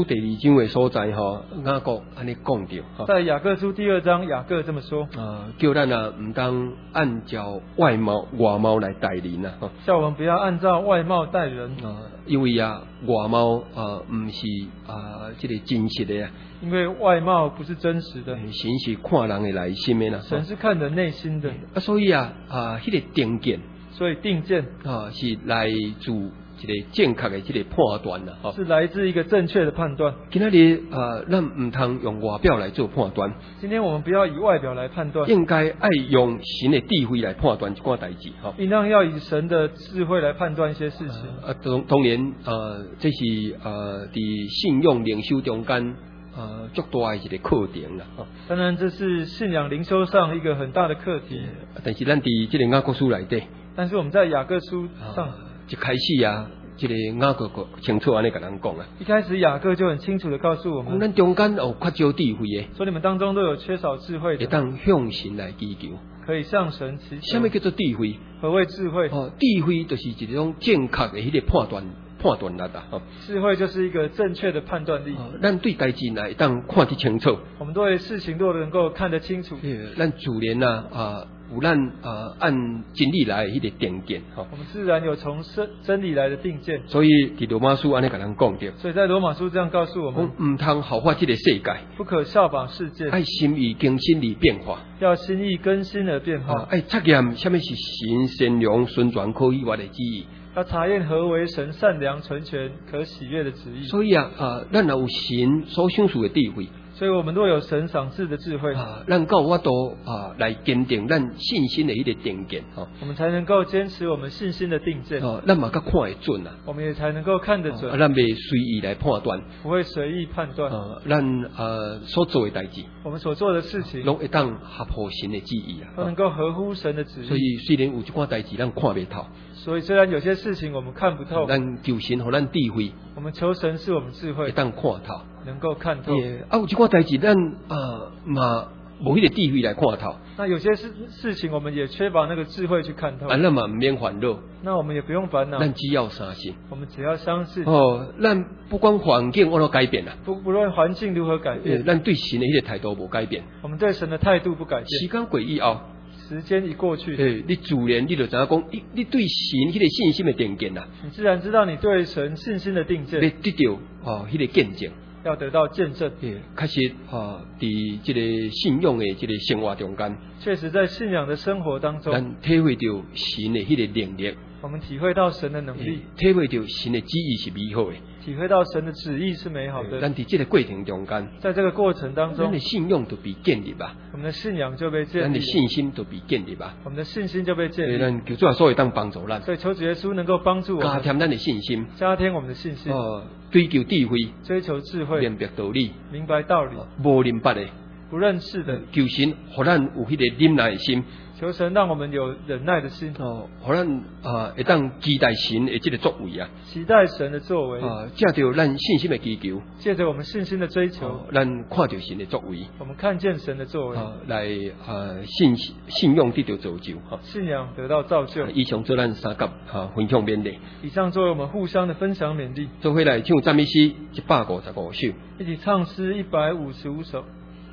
章的所在吼，雅各安尼讲着， 在雅各书第二章，雅各这么说： 啊，叫咱啊唔当按照外貌外貌来待人啊， 叫我们不要按照外貌待人啊，因为啊外貌啊唔是啊这个真实的啊， 因为外貌不是真实的， 神是看人的内心的啦， 神是看人内心的， 啊，所以啊啊，迄、那个定见， 所以定见啊是来自一个正确的这个判断啦， 是来自一个正确的判断。 今仔日啊，咱唔通用外表来做判断。 今天我们不要以外表来判断， 应该爱用神的智慧来判断一寡代志，哈。 应当要以神的智慧来判断一些事情。 啊，当当然，呃，这是呃，伫信用灵修中间，呃，足大的一个课程啦，哈。 当然，这是信仰灵修上一个很大的课题。 但是咱伫这个雅各书内底， 但是我们在雅各书上。 啊一开始啊，这个雅各个清楚安尼甲咱讲啊。 一开始雅各就很清楚的告诉我们， 咱中间有缺少智慧的， 说你们当中都有缺少智慧的， 会当向神来祈求， 可以向神祈求。 什么叫做智慧？ 何谓智慧？ 哦，智慧就是一种正确的迄个判断判断力啦。哦， 智慧就是一个正确的判断力。 哦，咱对代志来当看得清楚， 我们对事情都能够看得清楚。 咱自然啊啊。有咱啊按真理来迄个定见，哈， 我们自然有从真真理来的定见。 所以伫罗马书安尼甲咱讲着， 所以在罗马书这样告诉我们， 唔通效法这个世界， 不可效法世界， 爱心意更新而变化， 要心意更新而变化， 爱测验什么是神善良、顺转可喜悦的旨意， 要查验何为神善良、纯全、可喜悦的旨意。 所以啊啊，咱若有神所赏赐的智慧。 所以我们若有神赏赐的智慧， 啊，咱够我都啊来坚定咱信心的一个定见，哈， 我们才能够坚持我们信心的定见。 哦，咱嘛较看会准啊， 我们也才能够看得准， 啊，咱袂随意来判断， 不会随意判断。 啊，咱呃所做的代志， 我们所做的事情， 拢会当合乎神的旨意啊， 都能够合乎神的旨意。 所以虽然有一寡代志咱看袂透， 所以虽然有些事情我们看不透， 咱求神互咱智慧， 我们求神是我们智慧， 会当看透， 能够看透。 啊，有一寡代志咱啊嘛无迄个智慧来看透。 那有些事事情我们也缺乏那个智慧去看透。 啊，咱嘛唔免烦恼。 那我们也不用烦恼。 咱只要相信。 我们只要相信。 哦，咱不管环境我都改变啦。 不不论环境如何改变， 咱对神的迄个态度无改变。 我们对神的态度不改变。 时间过以后。 时间一过去， 诶，你自然你就知影讲，你你对神迄个信心的定见啦。 你自然知道你对神信心的定见。 你得到哦，迄个见证。 要得到见证。 诶，确实啊，伫这个信仰的这个生活中间， 确实在信仰的生活当中， 咱体会到神的迄个能力。 我们体会到神的能力， 体会到神的旨意是美好的， 体会到神的旨意是美好的。 咱伫这个过程中间， 在这个过程当中， 咱的信仰就被建立吧， 我们的信仰就被建立， 咱的信心就被建立吧， 我们的信心就被建立。 咱求主所以当帮助咱， 所以求主耶稣能够帮助我们， 加添咱的信心， 加添我们的信心。 哦，追求智慧， 追求智慧， 明白道理， 明白道理， 无明白的， 不认识的， 求神互咱有迄个忍耐的心。 求神让我们有忍耐的心， 哦，互咱啊会当期待神的这个作为啊， 期待神的作为啊，借着咱信心的祈求， 借着我们信心的追求， 哦、咱看到神的作为， 我们看见神的作为， 啊、来啊信信用得到造就，哈、 信仰得到造就。 以上做咱三甲啊分享勉励， 以上作为我们互相的分享勉励。 做回来唱赞美诗一百五十五首， 一起唱诗一百五十五首。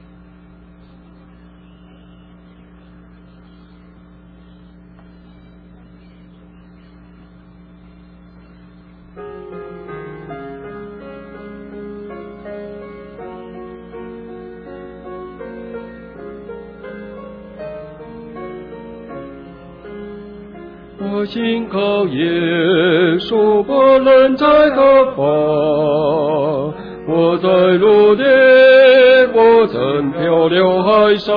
我信靠耶稣，不论在何方，我在陆地，我曾漂流海上，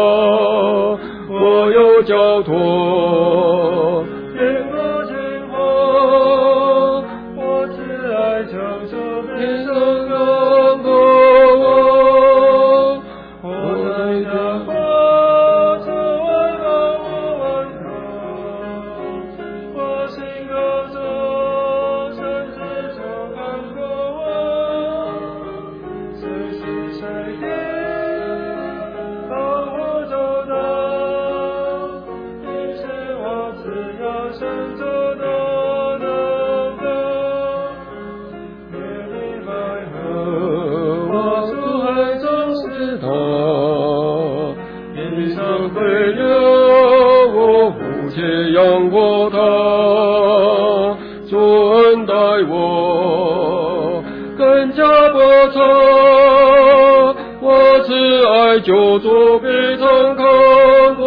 我有交托，天国前方，我慈爱承受天上刚过我，我在这花车外望我万口，我心高中甚至就看过我，此时谁定帮我走到，于是我我，更加不错。我慈爱救主必曾看过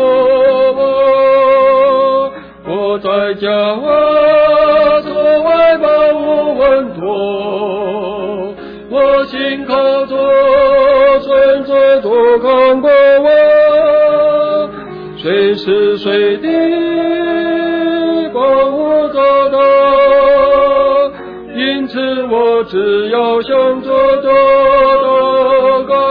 我，我在家我从外保护稳妥，我心靠着顺着主看过我，随时随地帮我找到，因此我只要向着这祷告，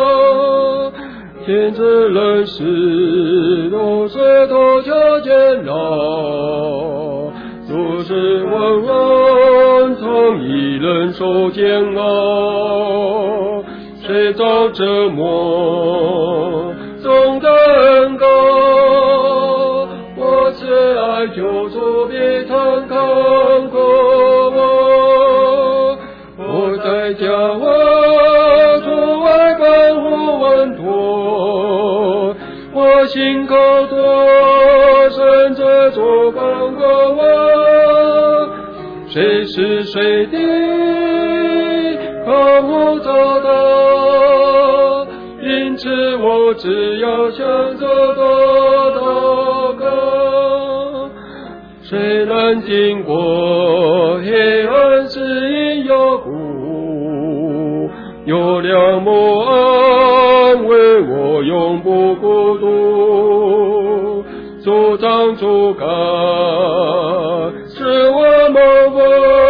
天之人是都是头瞧见了，都是问安从一人受煎熬，谁遭折磨总的恩高，我慈爱救主必曾看过我，我在家我出外保护稳妥，我心靠着神着主看过我，随时随地看我找到，因此我只要向着祷告，虽然经过黑暗是因有苦，有良母安慰我永不孤独，主张主干是我蒙福，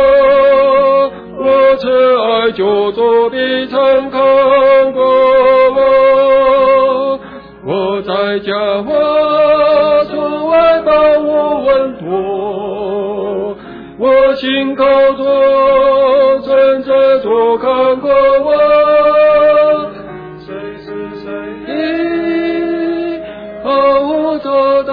我慈爱救主必曾看过我，我在家我出外保护稳妥，我心靠着真着主看过我，随时随地保护着